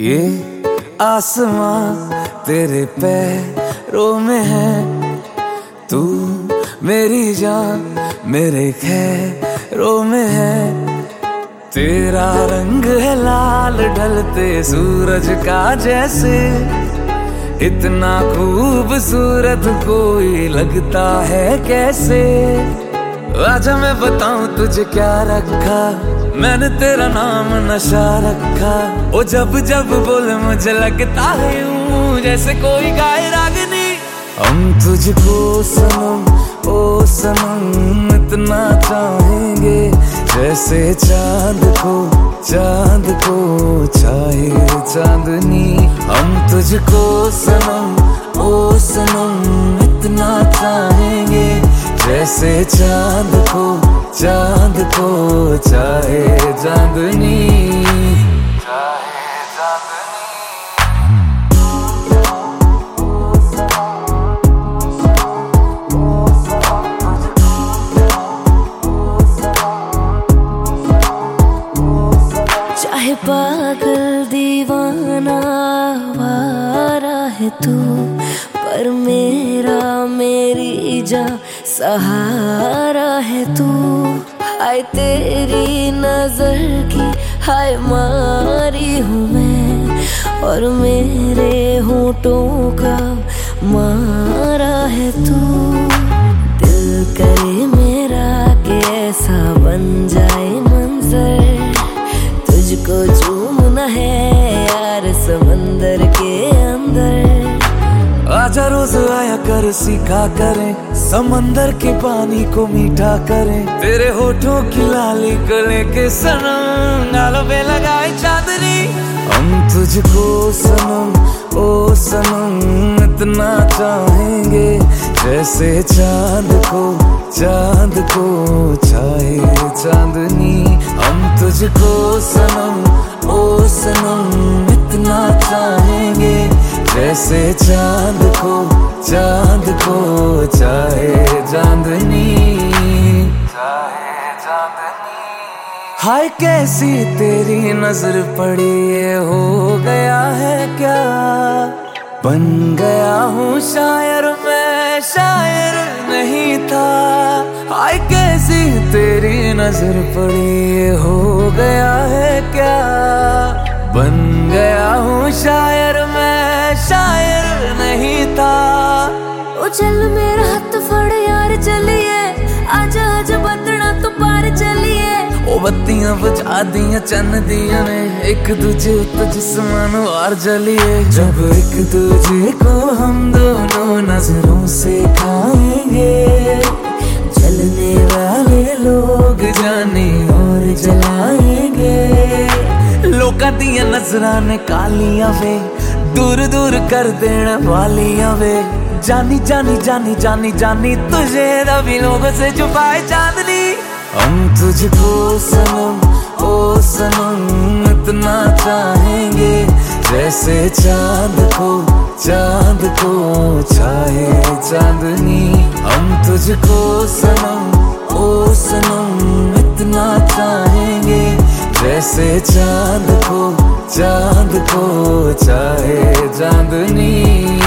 ये आसमां तेरे पैरों में है, तू मेरी जान मेरे खैरों में है। तेरा रंग है लाल ढलते सूरज का जैसे, इतना खूबसूरत कोई लगता है कैसे। आजा मैं बताऊं तुझे क्या रखा, मैंने तेरा नाम नशा रखा। ओ जब जब बोले मुझे लगता है यूं जैसे कोई गाए रागनी। हम तुझको सनम ओ सनम इतना चाहेंगे, जैसे चांद को चाहे चांदनी। हम तुझको सनम ओ सनम इतना चाहेंगे, जैसे चांद को चाहे चांदनी। चाहे पागल दीवाना वारा है तू, पर मेरी जा सहारा है तू। हाय तेरी नजर की हाय मारी हूँ मैं, और मेरे होठों का मारा है तू। दिल करे मेरा कि ऐसा बन जाए मंजर, तुझको चूमना है यार समंदर के अंदर। आजा रोज आया कर सीखा करें, समंदर के पानी को मीठा करें। तेरे होठों की लाली को लेके सनम गालों पे लगाए चांदनी। हम तुझको सनम ओ सनम इतना चाहेंगे, जैसे चांद को चाहे चांदनी। हम तुझको सनम ओ सनम इतना चाहेंगे, जैसे चांद को चाहे चांदनी। हाय कैसी तेरी नजर पड़ी, ये हो गया है क्या। बन गया हूँ शायर मैं, शायर नहीं था। हाय कैसी तेरी नजर पड़ी, ये हो गया है क्या। बन गया हूँ शायर मैं, शायर नहीं था। ओ चल मेरा हाथ फड़ यार चलिए, आजा आजा बंदना तो पार चलिए। ओ बत्तियां बुझा दिया चन्न दिया ने, एक दूजे तो जिस्मान वार जलिए। जब एक दूजे को हम दोनों नजरों से खाएंगे, जलने वाले लोग जाने और जलाएंगे। लोका दिया नजरां ने कालियां वे, दूर दूर कर देना वालियां वे। जानी जानी जानी जानी जानी तुझे दबी लोगों से छुपाए चांदनी। हम तुझको सनम ओ सनम इतना चाहेंगे, जैसे चांद को चाहे चांदनी। हम तुझको सनम ओ सनम इतना चाहेंगे, जैसे चांद को चाहे चांदनी।